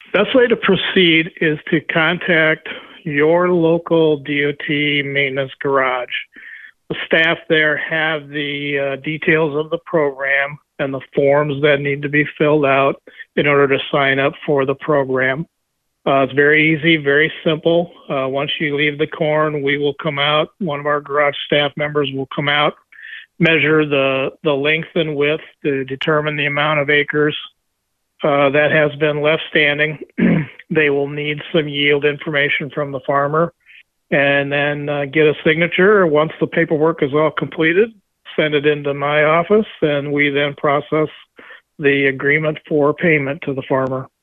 Best way to proceed is to contact your local DOT maintenance garage. The staff there have the details of the program and the forms that need to be filled out in order to sign up for the program. It's very easy, very simple. Once you leave the corn, we will come out. One of our garage staff members will come out, measure the length and width to determine the amount of acres that has been left standing. They will need some yield information from the farmer and then get a signature. Once the paperwork is all completed, send it into my office, and we then process the agreement for payment to the farmer.